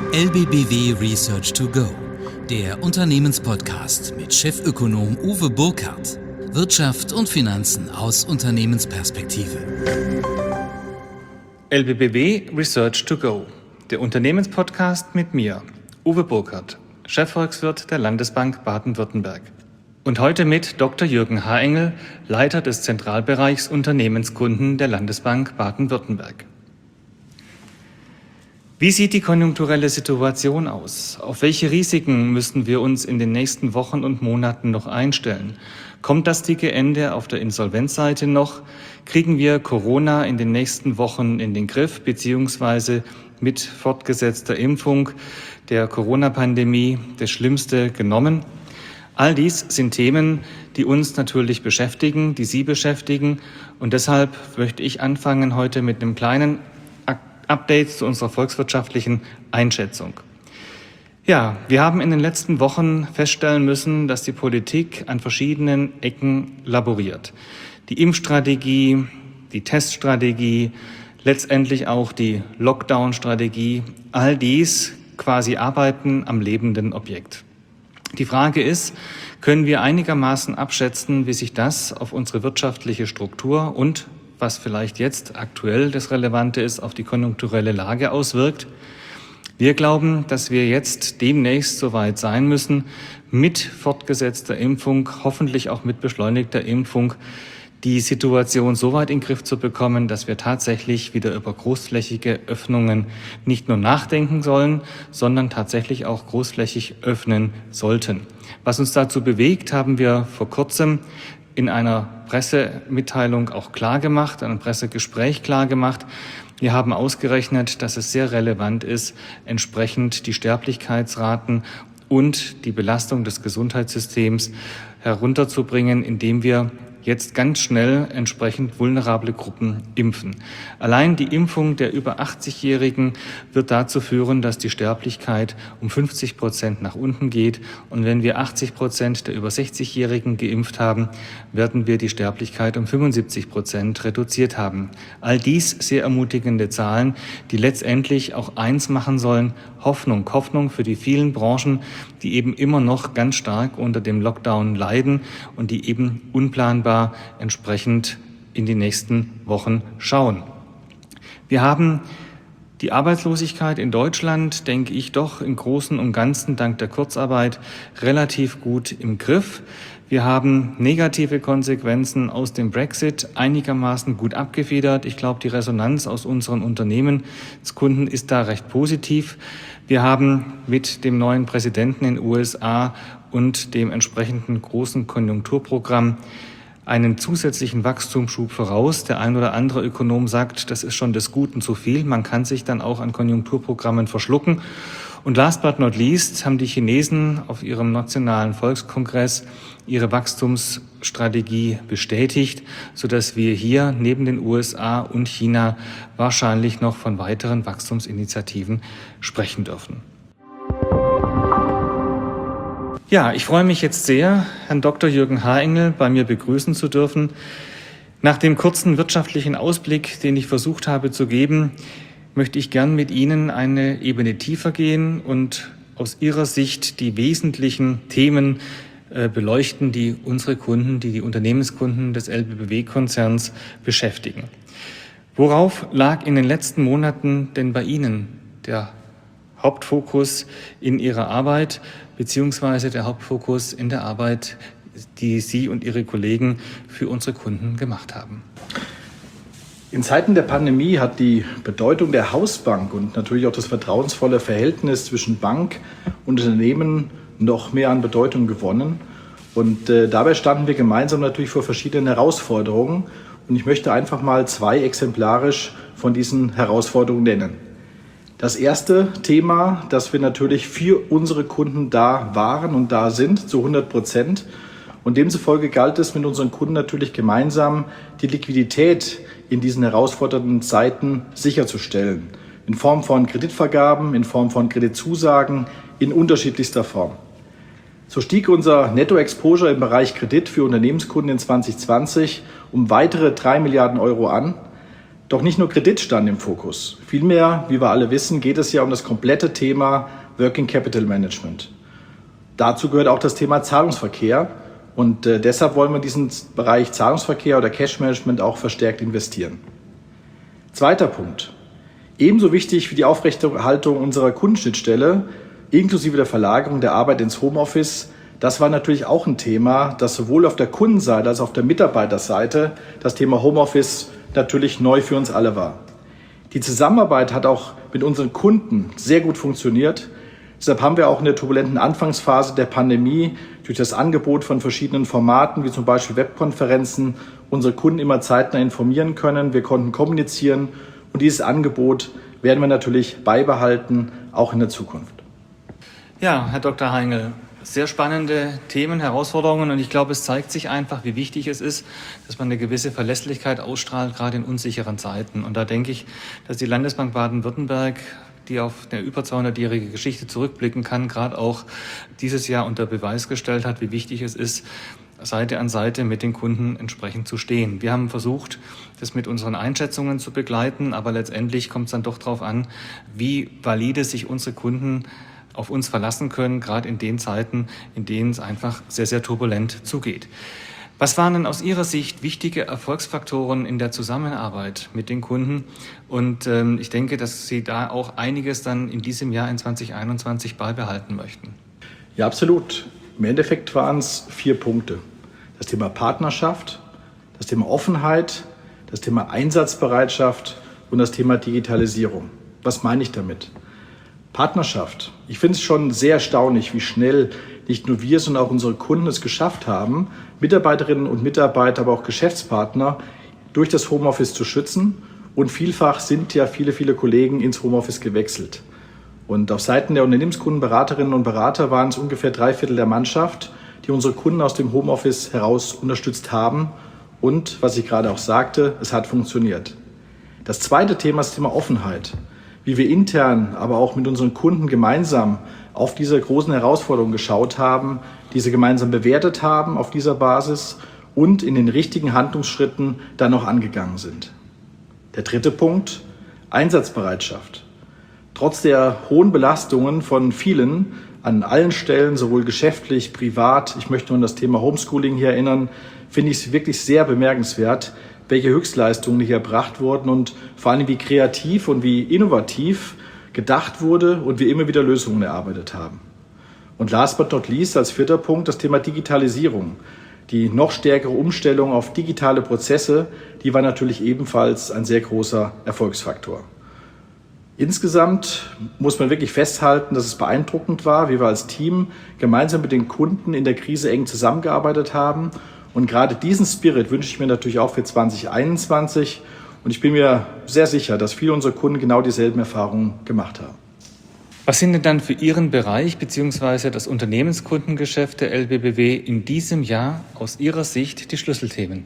LBBW Research to Go, der Unternehmenspodcast mit Chefökonom Uwe Burkhardt. Wirtschaft und Finanzen aus Unternehmensperspektive. LBBW Research to Go, der Unternehmenspodcast mit mir, Uwe Burkhardt, Chefvolkswirt der Landesbank Baden-Württemberg. Und heute mit Dr. Jürgen Haengel, Leiter des Zentralbereichs Unternehmenskunden der Landesbank Baden-Württemberg. Wie sieht die konjunkturelle Situation aus? Auf welche Risiken müssen wir uns in den nächsten Wochen und Monaten noch einstellen? Kommt das dicke Ende auf der Insolvenzseite noch? Kriegen wir Corona in den nächsten Wochen in den Griff, beziehungsweise mit fortgesetzter Impfung der Corona-Pandemie das Schlimmste genommen? All dies sind Themen, die uns natürlich beschäftigen, die Sie beschäftigen. Und deshalb möchte ich anfangen heute mit einem kleinen Updates zu unserer volkswirtschaftlichen Einschätzung. Ja, wir haben in den letzten Wochen feststellen müssen, dass die Politik an verschiedenen Ecken laboriert. Die Impfstrategie, die Teststrategie, letztendlich auch die Lockdown-Strategie, all dies quasi arbeiten am lebenden Objekt. Die Frage ist, können wir einigermaßen abschätzen, wie sich das auf unsere wirtschaftliche Struktur und was vielleicht jetzt aktuell das Relevante ist, auf die konjunkturelle Lage auswirkt. Wir glauben, dass wir jetzt demnächst soweit sein müssen, mit fortgesetzter Impfung, hoffentlich auch mit beschleunigter Impfung, die Situation so weit in den Griff zu bekommen, dass wir tatsächlich wieder über großflächige Öffnungen nicht nur nachdenken sollen, sondern tatsächlich auch großflächig öffnen sollten. Was uns dazu bewegt, haben wir vor kurzem in einer Pressemitteilung auch klargemacht, einem Pressegespräch klargemacht. Wir haben ausgerechnet, dass es sehr relevant ist, entsprechend die Sterblichkeitsraten und die Belastung des Gesundheitssystems herunterzubringen, indem wir jetzt ganz schnell entsprechend vulnerable Gruppen impfen. Allein die Impfung der über 80-Jährigen wird dazu führen, dass die Sterblichkeit um 50% nach unten geht. Und wenn wir 80% der über 60-Jährigen geimpft haben, werden wir die Sterblichkeit um 75% reduziert haben. All dies sehr ermutigende Zahlen, die letztendlich auch eins machen sollen: Hoffnung. Hoffnung für die vielen Branchen, die eben immer noch ganz stark unter dem Lockdown leiden und die eben unplanbar entsprechend in die nächsten Wochen schauen. Wir haben die Arbeitslosigkeit in Deutschland, denke ich, doch im Großen und Ganzen dank der Kurzarbeit relativ gut im Griff. Wir haben negative Konsequenzen aus dem Brexit einigermaßen gut abgefedert. Ich glaube, die Resonanz aus unseren Unternehmenskunden ist da recht positiv. Wir haben mit dem neuen Präsidenten in den USA und dem entsprechenden großen Konjunkturprogramm einen zusätzlichen Wachstumsschub voraus. Der ein oder andere Ökonom sagt, das ist schon des Guten zu viel. Man kann sich dann auch an Konjunkturprogrammen verschlucken. Und last but not least haben die Chinesen auf ihrem nationalen Volkskongress ihre Wachstumsstrategie bestätigt, sodass wir hier neben den USA und China wahrscheinlich noch von weiteren Wachstumsinitiativen sprechen dürfen. Ja, ich freue mich jetzt sehr, Herrn Dr. Jürgen Haengel bei mir begrüßen zu dürfen. Nach dem kurzen wirtschaftlichen Ausblick, den ich versucht habe zu geben, möchte ich gern mit Ihnen eine Ebene tiefer gehen und aus Ihrer Sicht die wesentlichen Themen beleuchten, die unsere Kunden, die Unternehmenskunden des LBBW-Konzerns beschäftigen. Worauf lag in den letzten Monaten denn bei Ihnen der Hauptfokus in Ihrer Arbeit, beziehungsweise der Hauptfokus in der Arbeit, die Sie und Ihre Kollegen für unsere Kunden gemacht haben? In Zeiten der Pandemie hat die Bedeutung der Hausbank und natürlich auch das vertrauensvolle Verhältnis zwischen Bank und Unternehmen noch mehr an Bedeutung gewonnen. Und dabei standen wir gemeinsam natürlich vor verschiedenen Herausforderungen. Und ich möchte einfach mal zwei exemplarisch von diesen Herausforderungen nennen. Das erste Thema, dass wir natürlich für unsere Kunden da waren und da sind, zu 100%. Und demzufolge galt es mit unseren Kunden natürlich gemeinsam, die Liquidität in diesen herausfordernden Zeiten sicherzustellen. In Form von Kreditvergaben, in Form von Kreditzusagen, in unterschiedlichster Form. So stieg unser Netto-Exposure im Bereich Kredit für Unternehmenskunden in 2020 um weitere 3 Milliarden Euro an. Doch nicht nur Kredit stand im Fokus. Vielmehr, wie wir alle wissen, geht es ja um das komplette Thema Working Capital Management. Dazu gehört auch das Thema Zahlungsverkehr und deshalb wollen wir in diesen Bereich Zahlungsverkehr oder Cash Management auch verstärkt investieren. Zweiter Punkt. Ebenso wichtig wie die Aufrechterhaltung unserer Kundenschnittstelle, inklusive der Verlagerung der Arbeit ins Homeoffice, das war natürlich auch ein Thema, das sowohl auf der Kundenseite als auch auf der Mitarbeiterseite das Thema Homeoffice natürlich neu für uns alle war. Die Zusammenarbeit hat auch mit unseren Kunden sehr gut funktioniert. Deshalb haben wir auch in der turbulenten Anfangsphase der Pandemie durch das Angebot von verschiedenen Formaten, wie zum Beispiel Webkonferenzen, unsere Kunden immer zeitnah informieren können. Wir konnten kommunizieren und dieses Angebot werden wir natürlich beibehalten, auch in der Zukunft. Ja, Herr Dr. Heingel, sehr spannende Themen, Herausforderungen und ich glaube, es zeigt sich einfach, wie wichtig es ist, dass man eine gewisse Verlässlichkeit ausstrahlt, gerade in unsicheren Zeiten. Und da denke ich, dass die Landesbank Baden-Württemberg, die auf eine über 200-jährige Geschichte zurückblicken kann, gerade auch dieses Jahr unter Beweis gestellt hat, wie wichtig es ist, Seite an Seite mit den Kunden entsprechend zu stehen. Wir haben versucht, das mit unseren Einschätzungen zu begleiten, aber letztendlich kommt es dann doch darauf an, wie valide sich unsere Kunden auf uns verlassen können, gerade in den Zeiten, in denen es einfach sehr, sehr turbulent zugeht. Was waren denn aus Ihrer Sicht wichtige Erfolgsfaktoren in der Zusammenarbeit mit den Kunden? Und ich denke, dass Sie da auch einiges dann in diesem Jahr in 2021 beibehalten möchten. Ja, absolut. Im Endeffekt waren es 4 Punkte. Das Thema Partnerschaft, das Thema Offenheit, das Thema Einsatzbereitschaft und das Thema Digitalisierung. Was meine ich damit? Partnerschaft. Ich finde es schon sehr erstaunlich, wie schnell nicht nur wir, sondern auch unsere Kunden es geschafft haben, Mitarbeiterinnen und Mitarbeiter, aber auch Geschäftspartner durch das Homeoffice zu schützen. Und vielfach sind ja viele Kollegen ins Homeoffice gewechselt. Und auf Seiten der Unternehmenskunden, Beraterinnen und Berater waren es ungefähr 3/4 der Mannschaft, die unsere Kunden aus dem Homeoffice heraus unterstützt haben. Und, was ich gerade auch sagte, es hat funktioniert. Das zweite Thema ist das Thema Offenheit. Wie wir intern, aber auch mit unseren Kunden gemeinsam auf diese großen Herausforderungen geschaut haben, diese gemeinsam bewertet haben auf dieser Basis und in den richtigen Handlungsschritten dann noch angegangen sind. Der dritte Punkt, Einsatzbereitschaft. Trotz der hohen Belastungen von vielen an allen Stellen, sowohl geschäftlich, privat, ich möchte nur an das Thema Homeschooling hier erinnern, finde ich es wirklich sehr bemerkenswert, welche Höchstleistungen hier erbracht wurden und vor allem wie kreativ und wie innovativ gedacht wurde und wir immer wieder Lösungen erarbeitet haben. Und last but not least als 4. Punkt das Thema Digitalisierung. Die noch stärkere Umstellung auf digitale Prozesse, die war natürlich ebenfalls ein sehr großer Erfolgsfaktor. Insgesamt muss man wirklich festhalten, dass es beeindruckend war, wie wir als Team gemeinsam mit den Kunden in der Krise eng zusammengearbeitet haben. Und gerade diesen Spirit wünsche ich mir natürlich auch für 2021. Und ich bin mir sehr sicher, dass viele unserer Kunden genau dieselben Erfahrungen gemacht haben. Was sind denn dann für Ihren Bereich bzw. das Unternehmenskundengeschäft der LBBW in diesem Jahr aus Ihrer Sicht die Schlüsselthemen?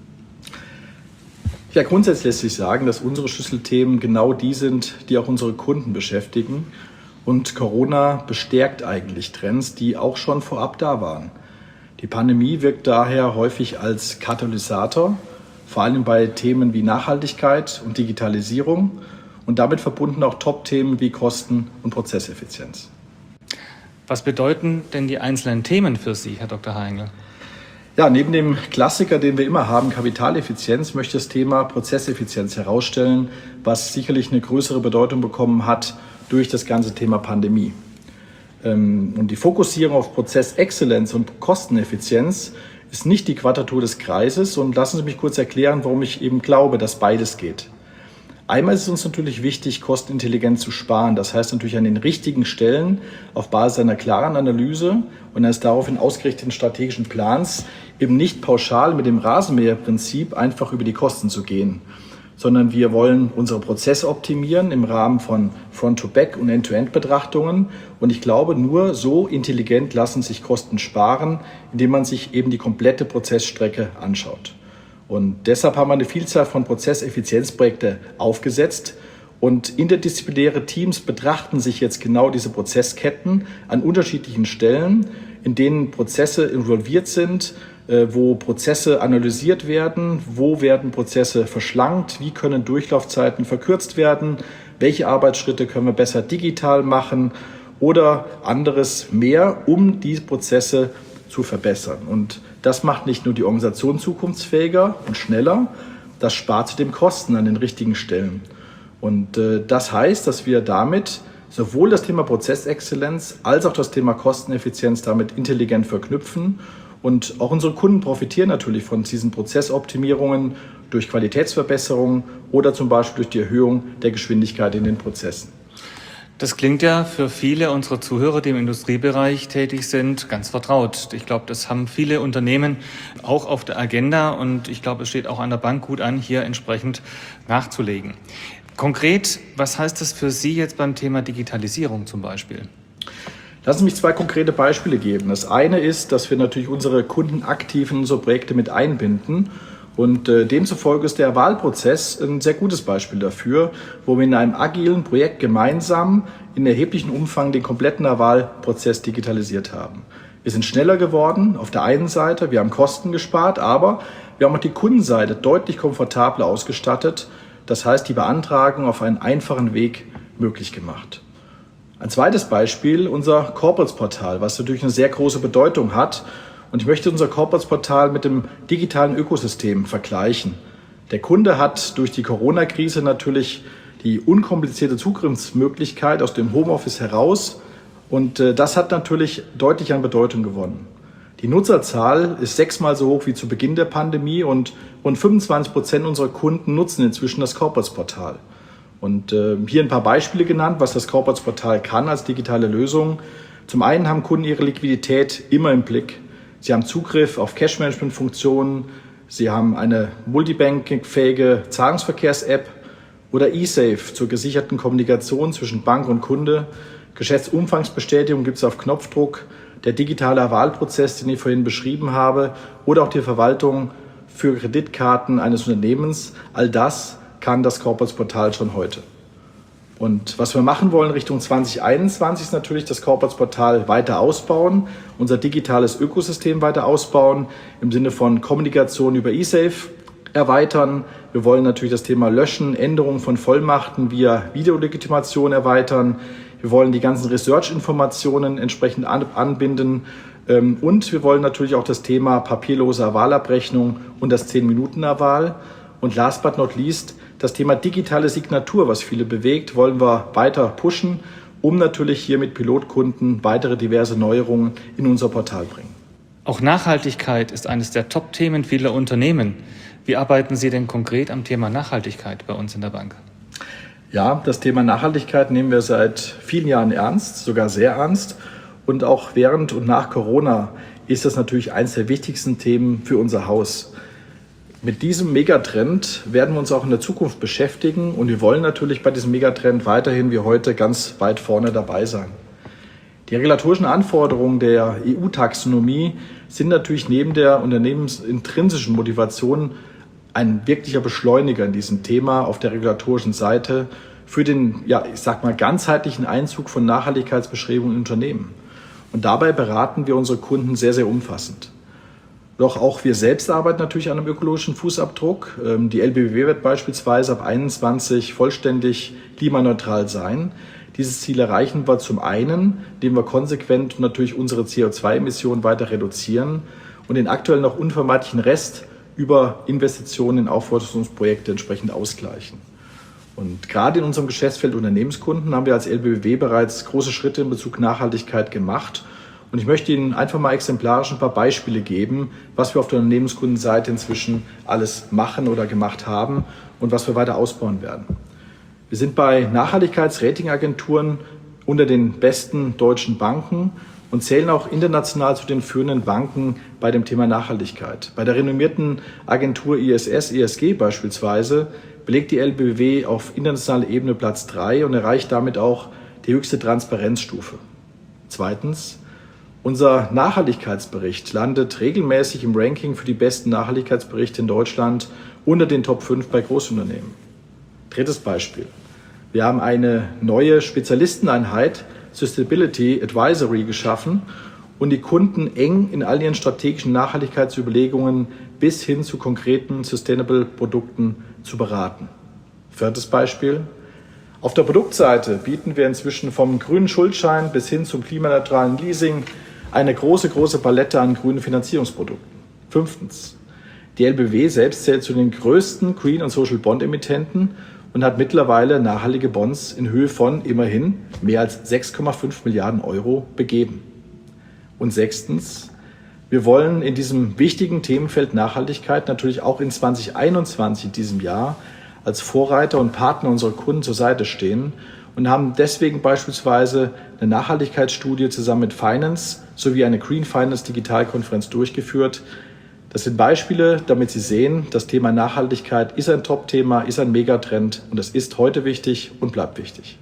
Ja, grundsätzlich lässt sich sagen, dass unsere Schlüsselthemen genau die sind, die auch unsere Kunden beschäftigen. Und Corona bestärkt eigentlich Trends, die auch schon vorab da waren. Die Pandemie wirkt daher häufig als Katalysator, vor allem bei Themen wie Nachhaltigkeit und Digitalisierung und damit verbunden auch Top-Themen wie Kosten- und Prozesseffizienz. Was bedeuten denn die einzelnen Themen für Sie, Herr Dr. Heingel? Ja, neben dem Klassiker, den wir immer haben, Kapitaleffizienz, möchte ich das Thema Prozesseffizienz herausstellen, was sicherlich eine größere Bedeutung bekommen hat durch das ganze Thema Pandemie. Und die Fokussierung auf Prozessexzellenz und Kosteneffizienz ist nicht die Quadratur des Kreises. Und lassen Sie mich kurz erklären, warum ich eben glaube, dass beides geht. Einmal ist es uns natürlich wichtig, kostenintelligent zu sparen. Das heißt natürlich an den richtigen Stellen auf Basis einer klaren Analyse und eines daraufhin ausgerichteten strategischen Plans eben nicht pauschal mit dem Rasenmäherprinzip einfach über die Kosten zu gehen, sondern wir wollen unsere Prozesse optimieren im Rahmen von Front-to-Back- und End-to-End-Betrachtungen. Und ich glaube, nur so intelligent lassen sich Kosten sparen, indem man sich eben die komplette Prozessstrecke anschaut. Und deshalb haben wir eine Vielzahl von Prozesseffizienzprojekten aufgesetzt. Und interdisziplinäre Teams betrachten sich jetzt genau diese Prozessketten an unterschiedlichen Stellen, in denen Prozesse involviert sind, wo Prozesse analysiert werden, wo werden Prozesse verschlankt, wie können Durchlaufzeiten verkürzt werden, welche Arbeitsschritte können wir besser digital machen oder anderes mehr, um diese Prozesse zu verbessern. Und das macht nicht nur die Organisation zukunftsfähiger und schneller, das spart zudem Kosten an den richtigen Stellen. Und das heißt, dass wir damit sowohl das Thema Prozessexzellenz als auch das Thema Kosteneffizienz damit intelligent verknüpfen. Und auch unsere Kunden profitieren natürlich von diesen Prozessoptimierungen durch Qualitätsverbesserungen oder zum Beispiel durch die Erhöhung der Geschwindigkeit in den Prozessen. Das klingt ja für viele unserer Zuhörer, die im Industriebereich tätig sind, ganz vertraut. Ich glaube, das haben viele Unternehmen auch auf der Agenda und ich glaube, es steht auch an der Bank gut an, hier entsprechend nachzulegen. Konkret, was heißt das für Sie jetzt beim Thema Digitalisierung zum Beispiel? Lassen Sie mich 2 konkrete Beispiele geben. Das eine ist, dass wir natürlich unsere Kunden aktiv in unsere Projekte mit einbinden. Und demzufolge ist der Wahlprozess ein sehr gutes Beispiel dafür, wo wir in einem agilen Projekt gemeinsam in erheblichem Umfang den kompletten Wahlprozess digitalisiert haben. Wir sind schneller geworden auf der einen Seite, wir haben Kosten gespart, aber wir haben auch die Kundenseite deutlich komfortabler ausgestattet. Das heißt, die Beantragung auf einen einfachen Weg möglich gemacht. Ein zweites Beispiel, unser Corporates-Portal, was natürlich eine sehr große Bedeutung hat. Und ich möchte unser Corporates-Portal mit dem digitalen Ökosystem vergleichen. Der Kunde hat durch die Corona-Krise natürlich die unkomplizierte Zugriffsmöglichkeit aus dem Homeoffice heraus. Und das hat natürlich deutlich an Bedeutung gewonnen. Die Nutzerzahl ist 6-mal so hoch wie zu Beginn der Pandemie und rund 25% unserer Kunden nutzen inzwischen das Corporates-Portal. Und hier ein paar Beispiele genannt, was das Corporates-Portal kann als digitale Lösung. Zum einen haben Kunden ihre Liquidität immer im Blick. Sie haben Zugriff auf Cash-Management-Funktionen, sie haben eine multibanking-fähige Zahlungsverkehrs-App oder eSafe zur gesicherten Kommunikation zwischen Bank und Kunde. Geschäftsumfangsbestätigung gibt es auf Knopfdruck, der digitale Wahlprozess, den ich vorhin beschrieben habe, oder auch die Verwaltung für Kreditkarten eines Unternehmens. All das kann das Corporates-Portal schon heute. Und was wir machen wollen Richtung 2021 ist natürlich das Corporates-Portal weiter ausbauen, unser digitales Ökosystem weiter ausbauen, im Sinne von Kommunikation über eSafe erweitern. Wir wollen natürlich das Thema Löschen, Änderung von Vollmachten via Videolegitimation erweitern. Wir wollen die ganzen Research-Informationen entsprechend anbinden. Und wir wollen natürlich auch das Thema papierlose Wahlabrechnung und das 10-Minuten-Wahl. Und last but not least, das Thema digitale Signatur, was viele bewegt, wollen wir weiter pushen, um natürlich hier mit Pilotkunden weitere diverse Neuerungen in unser Portal bringen. Auch Nachhaltigkeit ist eines der Top-Themen vieler Unternehmen. Wie arbeiten Sie denn konkret am Thema Nachhaltigkeit bei uns in der Bank? Ja, das Thema Nachhaltigkeit nehmen wir seit vielen Jahren ernst, sogar sehr ernst. Und auch während und nach Corona ist das natürlich eines der wichtigsten Themen für unser Haus. Mit diesem Megatrend werden wir uns auch in der Zukunft beschäftigen und wir wollen natürlich bei diesem Megatrend weiterhin wie heute ganz weit vorne dabei sein. Die regulatorischen Anforderungen der EU-Taxonomie sind natürlich neben der unternehmensintrinsischen Motivation ein wirklicher Beschleuniger in diesem Thema auf der regulatorischen Seite für den, ganzheitlichen Einzug von Nachhaltigkeitsbestrebungen in Unternehmen. Und dabei beraten wir unsere Kunden sehr, sehr umfassend. Doch auch wir selbst arbeiten natürlich an einem ökologischen Fußabdruck. Die LBBW wird beispielsweise ab 2021 vollständig klimaneutral sein. Dieses Ziel erreichen wir zum einen, indem wir konsequent natürlich unsere CO2-Emissionen weiter reduzieren und den aktuell noch unvermeidlichen Rest über Investitionen in Aufforderungsprojekte entsprechend ausgleichen. Und gerade in unserem Geschäftsfeld Unternehmenskunden haben wir als LBBW bereits große Schritte in Bezug Nachhaltigkeit gemacht. Und ich möchte Ihnen einfach mal exemplarisch ein paar Beispiele geben, was wir auf der Unternehmenskundenseite inzwischen alles machen oder gemacht haben und was wir weiter ausbauen werden. Wir sind bei Nachhaltigkeitsratingagenturen unter den besten deutschen Banken und zählen auch international zu den führenden Banken bei dem Thema Nachhaltigkeit. Bei der renommierten Agentur ISS, ESG beispielsweise, belegt die LBBW auf internationaler Ebene Platz 3 und erreicht damit auch die höchste Transparenzstufe. Zweitens, unser Nachhaltigkeitsbericht landet regelmäßig im Ranking für die besten Nachhaltigkeitsberichte in Deutschland unter den Top 5 bei Großunternehmen. Drittes Beispiel. Wir haben eine neue Spezialisteneinheit Sustainability Advisory geschaffen und die Kunden eng in all ihren strategischen Nachhaltigkeitsüberlegungen bis hin zu konkreten Sustainable-Produkten zu beraten. 4. Beispiel. Auf der Produktseite bieten wir inzwischen vom grünen Schuldschein bis hin zum klimaneutralen Leasing eine große Palette an grünen Finanzierungsprodukten. 5. Die LBBW selbst zählt zu den größten Green- und Social-Bond-Emittenten und hat mittlerweile nachhaltige Bonds in Höhe von immerhin mehr als 6,5 Milliarden Euro begeben. Und 6. Wir wollen in diesem wichtigen Themenfeld Nachhaltigkeit natürlich auch in 2021, in diesem Jahr, als Vorreiter und Partner unserer Kunden zur Seite stehen und haben deswegen beispielsweise eine Nachhaltigkeitsstudie zusammen mit Finance sowie eine Green Finance Digitalkonferenz durchgeführt. Das sind Beispiele, damit Sie sehen, das Thema Nachhaltigkeit ist ein Top-Thema, ist ein Megatrend und es ist heute wichtig und bleibt wichtig.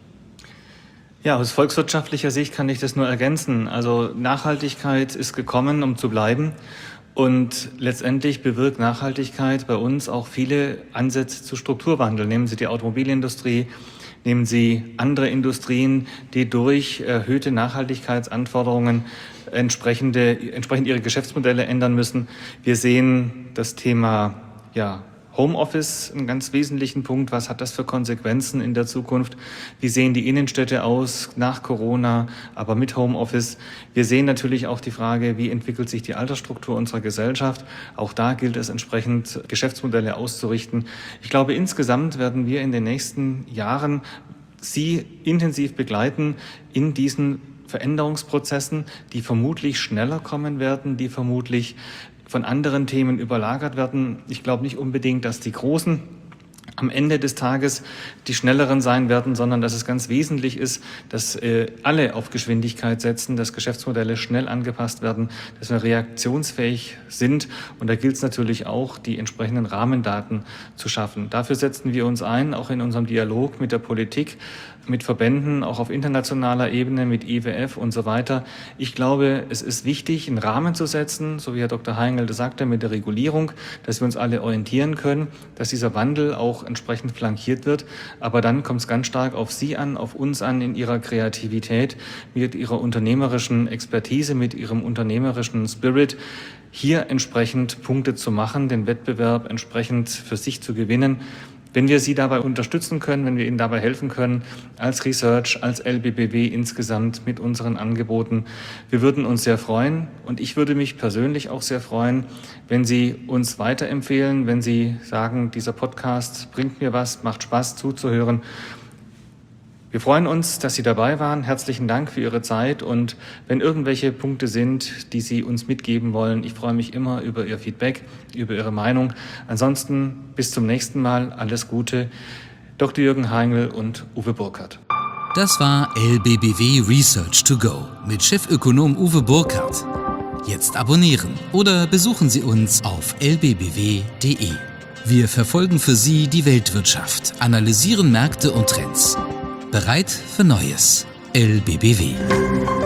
Ja, aus volkswirtschaftlicher Sicht kann ich das nur ergänzen. Also Nachhaltigkeit ist gekommen, um zu bleiben. Und letztendlich bewirkt Nachhaltigkeit bei uns auch viele Ansätze zu Strukturwandel. Nehmen Sie die Automobilindustrie, nehmen Sie andere Industrien, die durch erhöhte Nachhaltigkeitsanforderungen entsprechend ihre Geschäftsmodelle ändern müssen. Wir sehen das Thema Homeoffice, einen ganz wesentlichen Punkt. Was hat das für Konsequenzen in der Zukunft? Wie sehen die Innenstädte aus nach Corona, aber mit Homeoffice? Wir sehen natürlich auch die Frage, wie entwickelt sich die Altersstruktur unserer Gesellschaft? Auch da gilt es entsprechend, Geschäftsmodelle auszurichten. Ich glaube, insgesamt werden wir in den nächsten Jahren Sie intensiv begleiten in diesen Veränderungsprozessen, die vermutlich schneller kommen werden, die vermutlich von anderen Themen überlagert werden. Ich glaube nicht unbedingt, dass die Großen am Ende des Tages die Schnelleren sein werden, sondern dass es ganz wesentlich ist, dass alle auf Geschwindigkeit setzen, dass Geschäftsmodelle schnell angepasst werden, dass wir reaktionsfähig sind. Und da gilt es natürlich auch, die entsprechenden Rahmendaten zu schaffen. Dafür setzen wir uns ein, auch in unserem Dialog mit der Politik, mit Verbänden, auch auf internationaler Ebene, mit IWF und so weiter. Ich glaube, es ist wichtig, einen Rahmen zu setzen, so wie Herr Dr. Heingel sagte, mit der Regulierung, dass wir uns alle orientieren können, dass dieser Wandel auch entsprechend flankiert wird. Aber dann kommt es ganz stark auf Sie an, auf uns an, in Ihrer Kreativität, mit Ihrer unternehmerischen Expertise, mit Ihrem unternehmerischen Spirit, hier entsprechend Punkte zu machen, den Wettbewerb entsprechend für sich zu gewinnen. Wenn wir Sie dabei unterstützen können, wenn wir Ihnen dabei helfen können, als Research, als LBBW insgesamt mit unseren Angeboten, wir würden uns sehr freuen. Und ich würde mich persönlich auch sehr freuen, wenn Sie uns weiterempfehlen, wenn Sie sagen, dieser Podcast bringt mir was, macht Spaß zuzuhören. Wir freuen uns, dass Sie dabei waren. Herzlichen Dank für Ihre Zeit. Und wenn irgendwelche Punkte sind, die Sie uns mitgeben wollen, ich freue mich immer über Ihr Feedback, über Ihre Meinung. Ansonsten bis zum nächsten Mal. Alles Gute. Dr. Jürgen Heingel und Uwe Burkhardt. Das war LBBW Research to Go mit Chefökonom Uwe Burkhardt. Jetzt abonnieren oder besuchen Sie uns auf lbbw.de. Wir verfolgen für Sie die Weltwirtschaft, analysieren Märkte und Trends. Bereit für Neues. LBBW.